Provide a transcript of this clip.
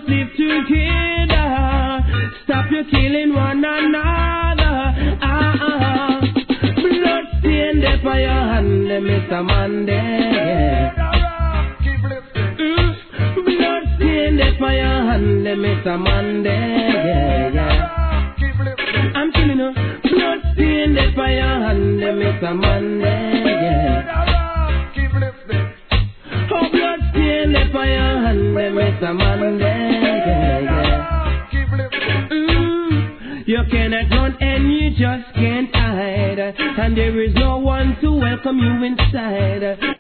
must live together. Stop your killing one another. Blood stain there for your hand, Mr. Monday. Blood stain there for your hand, Mr. Monday. I'm telling you, blood stain there for your hand, Mr. Monday. Oh, blood stain there for your hand, Mr. Monday. You cannot run and you just can't hide, and there is no one to welcome you inside.